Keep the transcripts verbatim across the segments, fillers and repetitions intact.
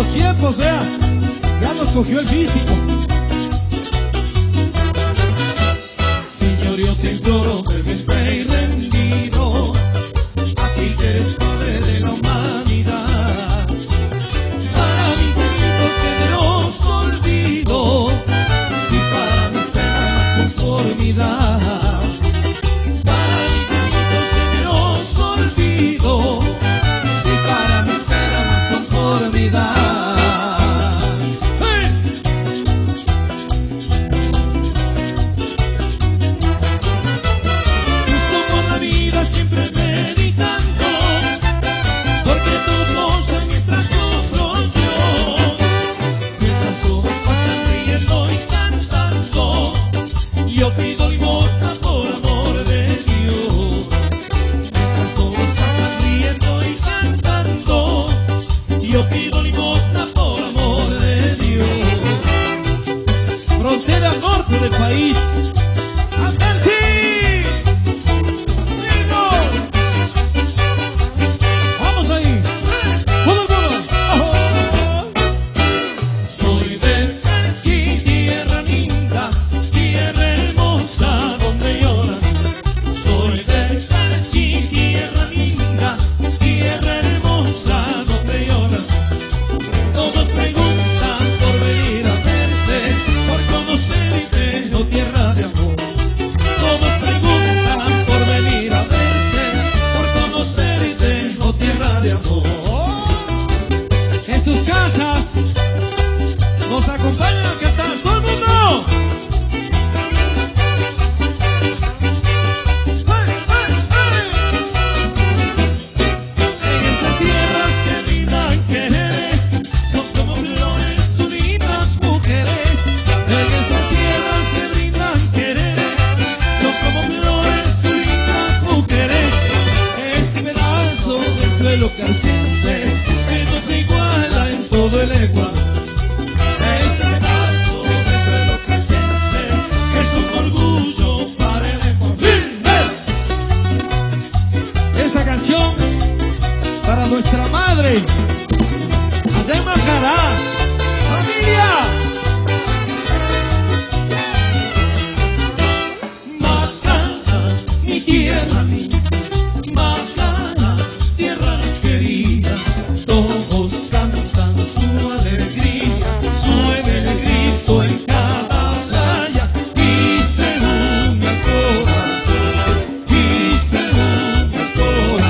los tiempos, vea, ya nos cogió el físico. Señor, yo te imploro, ferviente y rendido, a ti que eres padre de la humanidad. Para mis delitos que no los olvido, y para mis penas conformidad. Para mis delitos que no los olvido, y para mis penas conformidad. Siempre meditando, porque tu gozo mientras sufro yo, mientras todos pasan riendo y cantando, yo pido limosna por amor de Dios. Mientras todos pasan riendo y cantando, yo pido limosna por amor de Dios. Frontera norte del país. Nos acompaña a cantar todo el mundo. ¡Hey, hey, hey! En esas tierras que brindan quereres, son como flores unidas mujeres. En esas tierras que brindan quereres, son como flores unidas mujeres. Este pedazo de suelo que arciente, que no se iguala en todo el Ecuador. Para nuestra madre, Adem Macará, familia. Macana, mi tierra, mi Macana, tierra querida, todos cantan su alegría, suena el grito en cada playa y se une al corazón, y se une al corazón.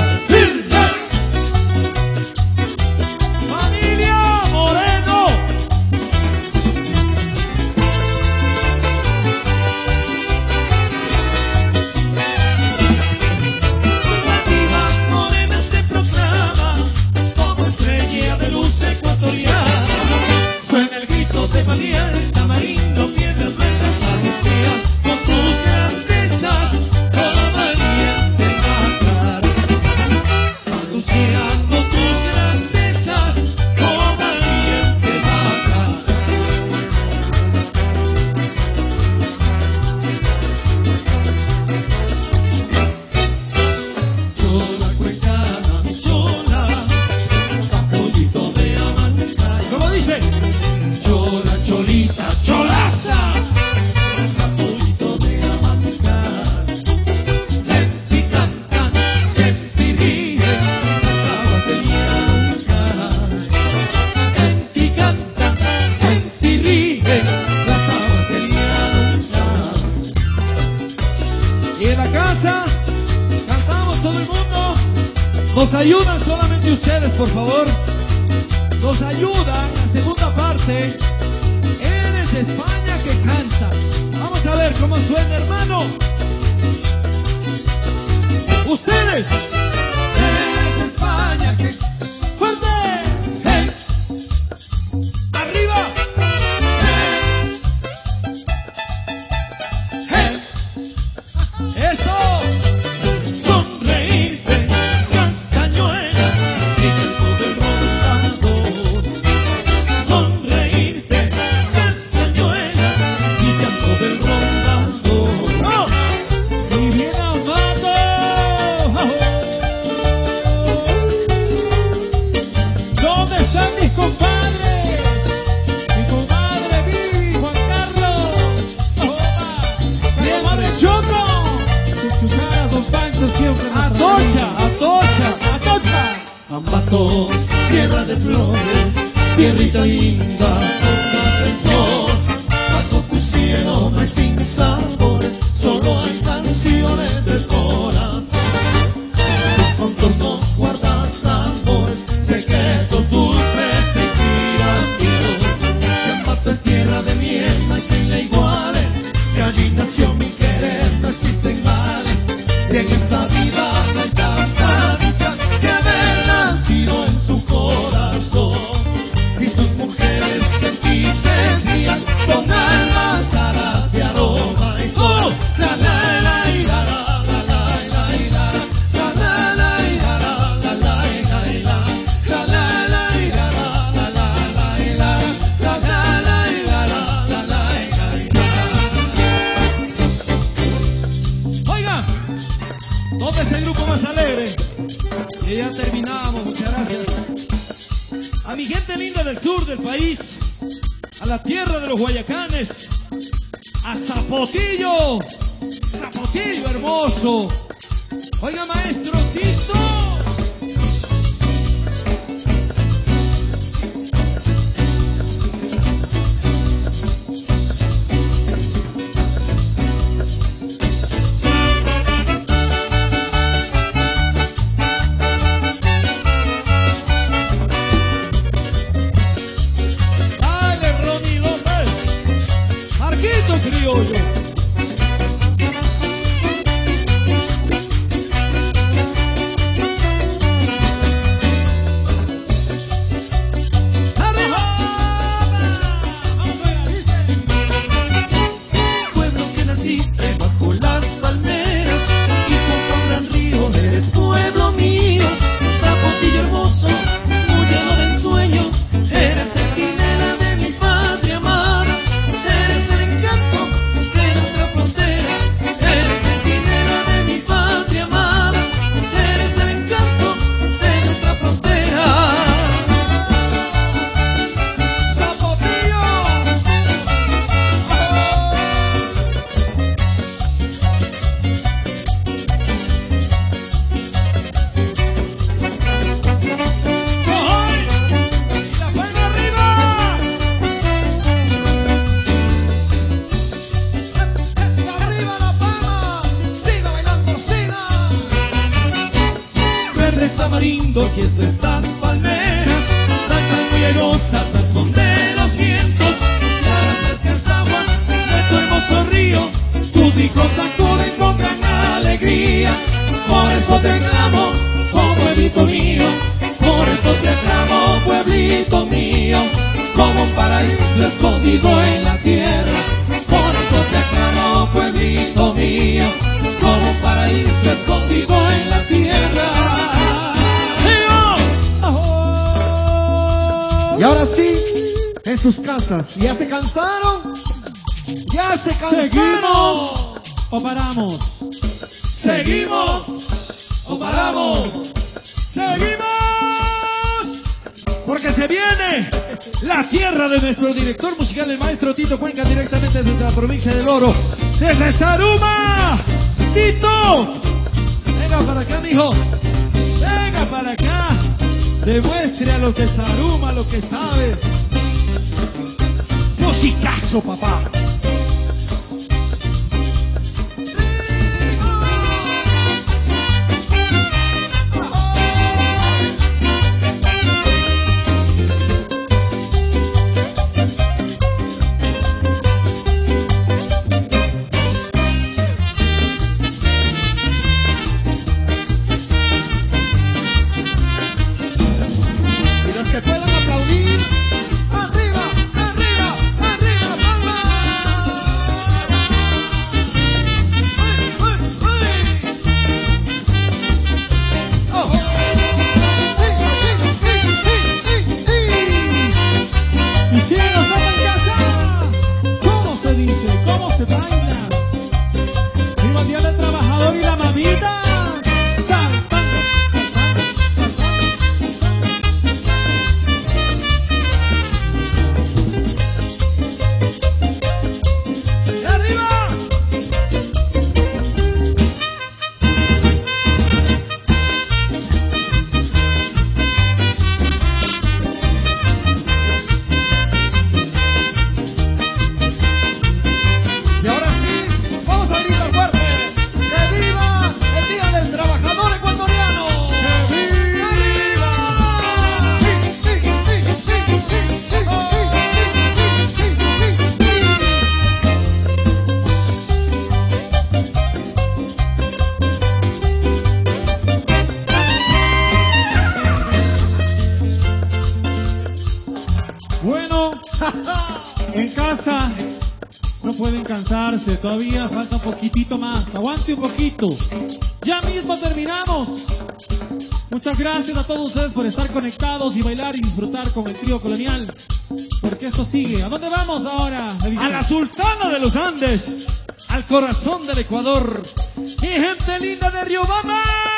Tamarindo, piedras blancas, anuncias con tus grandezas, como valiente Macará. Anuncias con tus grandezas, como valiente Macará. Chola cuencana, mi chola, capollito de Amancay. ¿Cómo dice? Chola, cholita, cholaza, capollito de Amancay. Senti cantan, senti ríen, las aguas del Yanuncay. Senti cantan, senti ríen, las aguas del Yanuncay. Y en la casa cantamos todo el mundo. Nos ayudan solamente ustedes, por favor. Nos ayudan, la segunda parte. Eres de España que canta. Vamos a ver cómo suena, hermano. Ustedes. Eres de España que ¡fuerte! ¡Hey! ¡Arriba! ¡Hey! ¡Eso! Sonreírte, castañuela, y canto del rondador. Sonreírte, castañuela, y canto del rondador. ¡Oh! Y bien amado. Ambato, tierra de flores, tierrita linda, del sol, bajo tu cielo no hay sin sabores, solo hay canciones del corazón. Tus contornos guardas sabores, secretos dulces de inspiración. Que Ambato es tierra de miel, no hay quien la iguale, que allí nació mi querer, no existen males, y en esta vida no hay tanta dicha que haber nacido en su corazón. Y tus mujeres que en ti se guían con almas aras de aroma y sol. La la la y la la la la y la la la la y la la la la y la la la la y la la la la y la la la y la la la y la. Oiga, ¿dónde está el grupo más alegre? Y ya terminamos, muchas gracias. A mi gente linda del sur del país, a la tierra de los Guayacanes, a Zapotillo, Zapotillo hermoso. Oiga, maestro Tito. Dale, Ronnie López, Marquito Criollo. Pueblo que naciste bajo las palmeras y junto a un gran río, eres pueblo mío. Zapotillo hermoso, muy lleno de ensueños, eres centinela de mi patria amada. Eres el encanto de nuestra frontera, eres centinela de mi patria amada. Eres el encanto de nuestra frontera. ¡Zapotillo! ¡Ojoy! ¡Y la palma arriba! ¡Arriba la palma! ¡Siga bailando, siga! Verdes tamarindos y entre estas palmeras, blancas muy airosas al son de los vientos. Claras frescas aguas de tu hermoso río, tus hijos acuden con gran alegría. Por eso te aclamo, oh pueblito mío, por eso te aclamo, pueblito mío, como un paraíso escondido en la tierra. Por eso te aclamo, pueblito mío, como un paraíso escondido en la tierra. Y ahora sí, en sus casas. ¿Ya se cansaron? ¿Ya se cansaron? ¿Seguimos o paramos? ¿Seguimos o paramos? ¡Seguimos! Porque se viene la tierra de nuestro director musical, el maestro Tito Cuenca, directamente desde la provincia del Oro, desde Zaruma. ¡Tito! Venga para acá, mijo. Venga para acá. Demuestre a los de Zaruma lo que sabe. Musicazo, papá. Y los que puedan aplaudir, arriba, arriba, arriba, la palma. En casa no pueden cansarse, todavía falta un poquitito más. Aguante un poquito. Ya mismo terminamos. Muchas gracias a todos ustedes por estar conectados y bailar y disfrutar con el trío colonial. Porque esto sigue. ¿A dónde vamos ahora? A la Sultana de los Andes, al corazón del Ecuador. Y gente linda de Riobamba.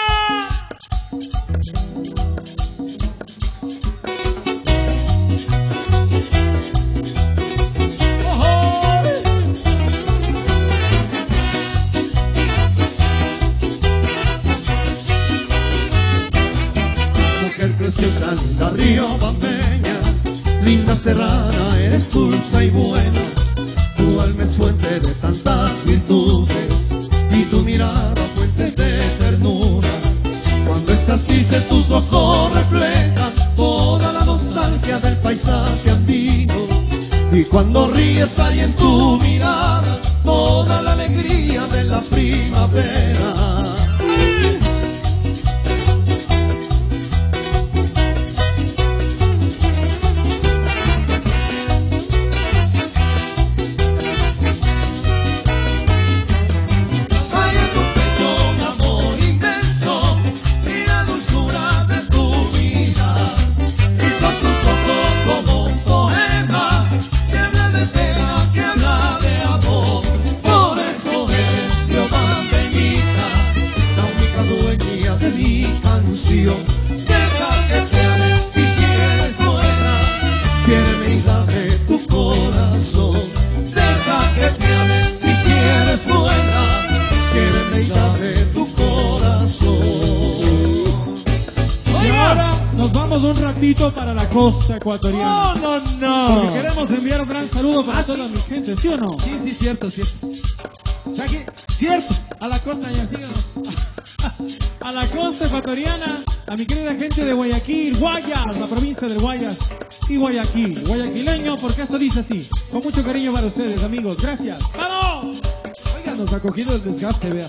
Mujer preciosa, linda riobambeña, linda serrana, eres dulce y buena. Tu alma es fuente de tantas virtudes y tu mirada fuente de ternura. Cuando estás triste tus ojos reflejan toda la nostalgia del paisaje andino. Y cuando ríes hay en tu mirada toda la alegría de la primavera. Deja que te ame y si eres buena, quiéreme y dame tu corazón. Deja que te ame y si eres buena, quiéreme y dame tu corazón. Y ahora nos vamos un ratito para la costa ecuatoriana. No, no, no. Porque queremos enviar un gran saludo para toda mi gente, ¿sí o no? Sí, sí, cierto, cierto. O sea que, cierto, a la costa ya síganos. A la costa ecuatoriana, a mi querida gente de Guayaquil, Guayas, la provincia del Guayas y Guayaquil, guayaquileño, porque esto dice así, con mucho cariño para ustedes, amigos, gracias. ¡Vamos! Oiga, nos ha cogido el desgaste, vea.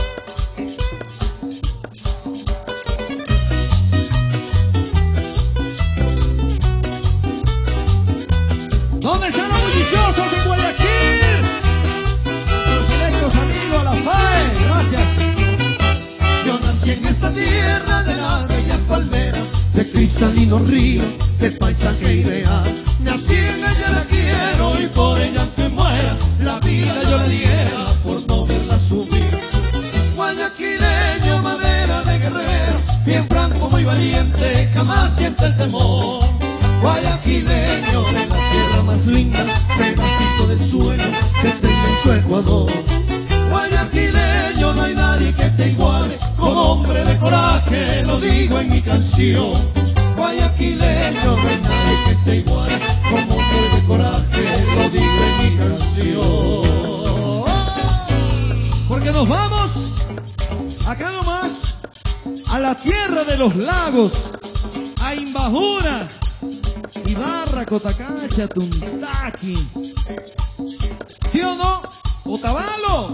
¿Dónde están los bulliciosos de Guayaquil? Los selectos amigos, la F A E, gracias. Yo nací en esta tierra de las bellas palmeras, de cristalinos ríos, de paisaje ideal. Nací en ella, la quiero y por ella aunque muera, la vida yo la diera por no verla sufrir. Guayaquileño, madera de guerrero, bien franco, muy valiente, jamás siente el temor. Guayaquileño, de la tierra más linda, pedacito de suelo que está en su Ecuador. Guayaquileño, no hay nadie que te iguale, como hombre de coraje, lo digo en mi canción. Guayaquileño, no hay nadie que te iguale, como hombre de coraje, lo digo en mi canción. Porque nos vamos, acá nomás, a la tierra de los lagos, a Imbabura, Ibarra, Cotacacha, Tuntaqui. ¿Sí o no? Otavalo.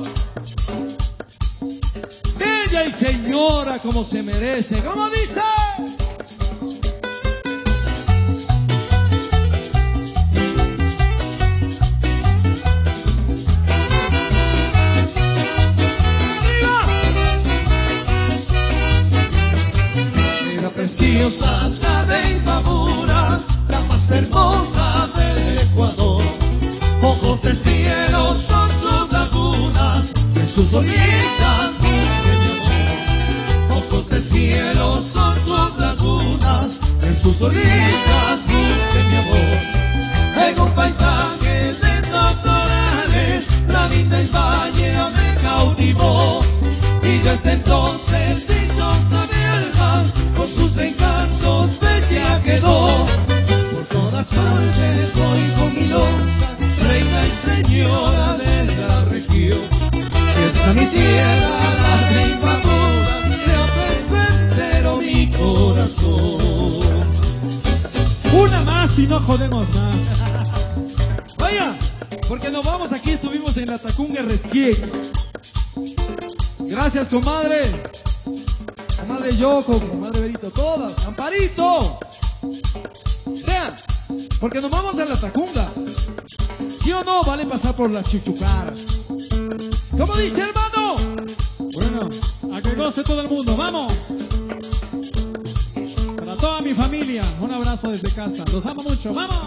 Bella y señora como se merece. ¿Cómo dice? Era preciosa la de Imbabura, la más hermosa del Ecuador. Ojos de cielo son sus lagunas, en sus orillas busque mi amor. Ojos de cielo son sus lagunas, en sus orillas busque mi amor. En un paisaje de doctorales, la linda Ibaña me cautivó. Y desde entonces dichosa mi alma, con sus encantos bella quedó. Por todas partes voy con mi lonja, reina y señora de la región. Esta mi tierra, la de Imbabura, le ofrezco entero mi corazón. Una más y no jodemos más. Vaya, porque nos vamos, aquí estuvimos en la Tacunga recién. Gracias, comadre. Comadre Yoko, comadre Berito, todas. Amparito. Vean, porque nos vamos a la Tacunga. ¿Sí o no? Vale pasar por las chuchucaras. ¿Cómo dice, hermano? Bueno, a que goce todo el mundo, ¡vamos! Para toda mi familia, un abrazo desde casa. Los amo mucho, ¡vamos!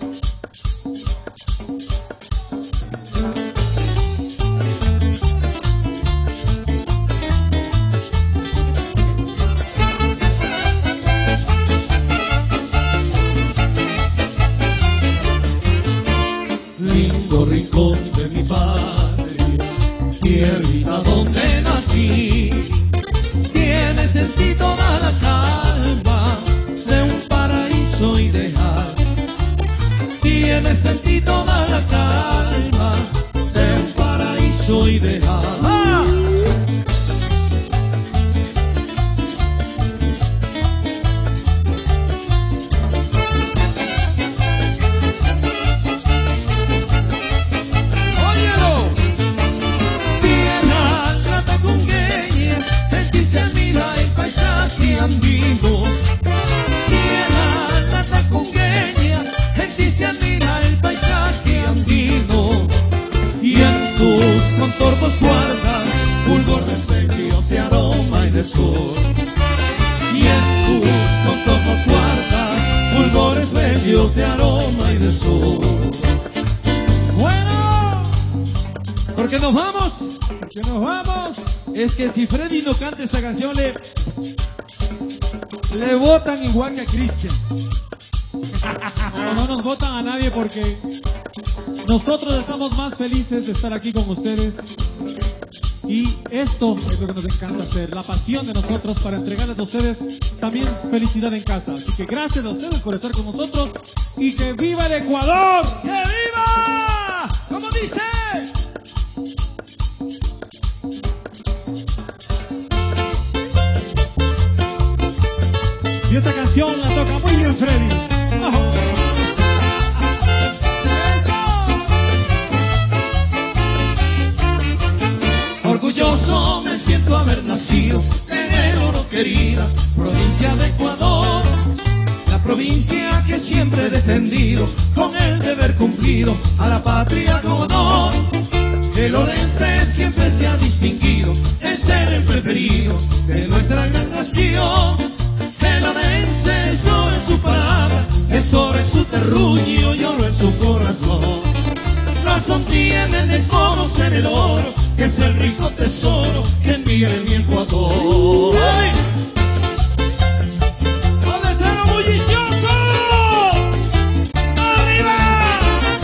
Lindo rincón de mi padre, tierrita donde nací, tiene sentido toda la calma de un paraíso ideal. Tiene sentido toda la calma de un paraíso ideal. ¡Ah! Andino, tierra la tacungueña, en ti se admira el paisaje andino, y en tus contornos guardas fulgor de espejios de aroma y de sol, y en tus contornos guardas fulgores bellos de aroma y de sol. Bueno, porque nos vamos, porque nos vamos. Es que si Freddy no canta esta canción le... Le votan igual que a Cristian. No, no nos votan a nadie porque nosotros estamos más felices de estar aquí con ustedes. Y esto es lo que nos encanta hacer, la pasión de nosotros para entregarles a ustedes también felicidad en casa. Así que gracias a ustedes por estar con nosotros y que viva el Ecuador. ¡Que viva! ¿Cómo dice? Y esta canción la toca muy bien Freddy. Orgulloso me siento haber nacido en el oro querida provincia de Ecuador, la provincia que siempre he defendido con el deber cumplido a la patria con honor. El orense siempre se ha distinguido en ser el preferido de nuestra gran nación. El orense es oro en su palabra, es oro en su terruño y oro en su corazón. Razón tiene de conocer el oro, que es el rico tesoro que envía en mi Ecuador. ¡Ay! ¿Dónde está lo bullicioso? ¡Arriba!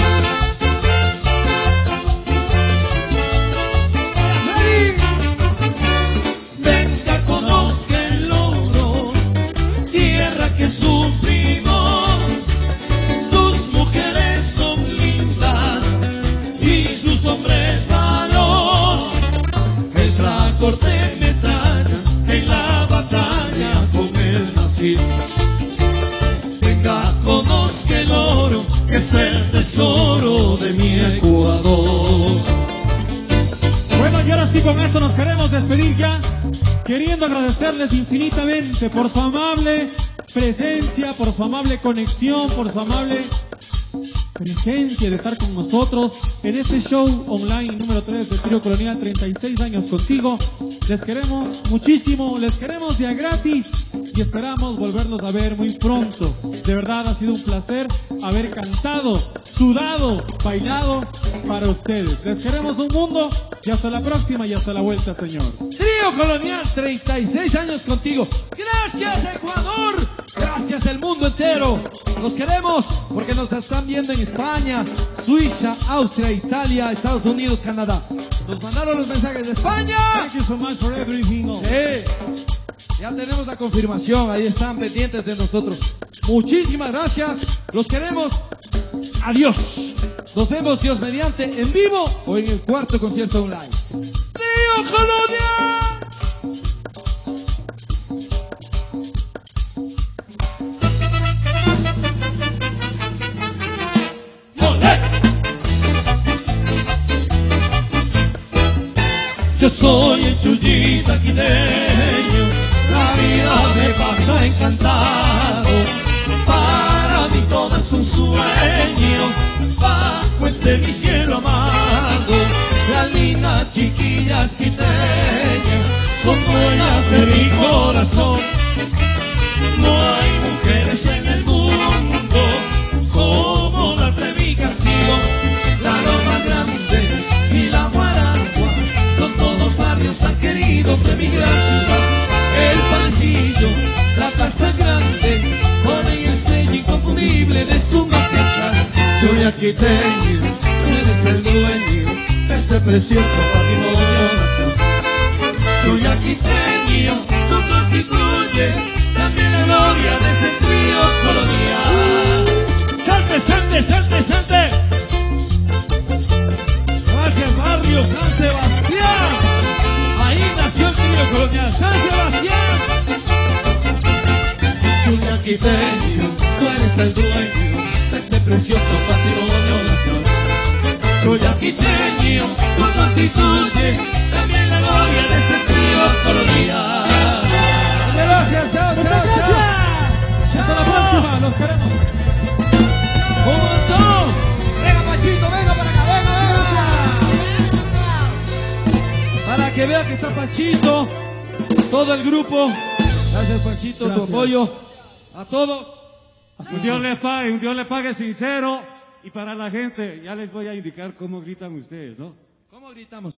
Venga, conozca el oro, tierra que sufrimos. Sus mujeres son lindas y sus hombres valor. Es la corte metralla en la batalla con el nazismo. Venga, conozca el oro, que es el tesoro de mi Ecuador. Bueno, y ahora sí, con esto nos queremos despedir ya, queriendo agradecerles infinitamente por su amable presencia, por su amable conexión, por su amable presencia de estar con nosotros en este show online número tres del Trío Colonial, treinta y seis años contigo. Les queremos muchísimo, les queremos ya gratis y esperamos volverlos a ver muy pronto. De verdad ha sido un placer haber cantado, sudado, bailado para ustedes. Les queremos un mundo y hasta la próxima y hasta la vuelta, señor. Trío Colonial, treinta y seis años contigo. Gracias, Ecuador. Gracias, el mundo entero. Los queremos porque nos están viendo en España, Suiza, Austria, Italia, Estados Unidos, Canadá. Nos mandaron los mensajes de España. Thank you so much for everything. Sí. Ya tenemos la confirmación. Ahí están pendientes de nosotros. Muchísimas gracias. Los queremos. Adiós. Nos vemos, Dios mediante, en vivo o en el cuarto concierto online. ¡Trío Colonial! Yo soy el chullita quiteño, la vida me pasa encantado, para mí todo es un sueño. yaquiteño, tú eres el dueño de este precioso patrimonio nacional. Soy yaquiteño, tú constituyes también la gloria de ese trío colonial. ¡Salte, salte, salte, salte! Gracias, barrio San Sebastián. Ahí nació el trío colonial. ¡San Sebastián! Soy yaquiteño, tú eres el dueño de este precioso patrimonio nacional. Soy yaquiteño, tú constituyes también la gloria de este trío colonial. Gracias, chao, chao, chao. Hasta la próxima, los queremos. ¡Un montón! Venga, Pachito, venga para acá, venga, venga. Para que vea que está Pachito, todo el grupo. Gracias, Pachito, tu apoyo. A todos. Un Dios les pague, un Dios les pague sincero. Y para la gente, ya les voy a indicar cómo gritan ustedes, ¿no? ¿Cómo gritamos?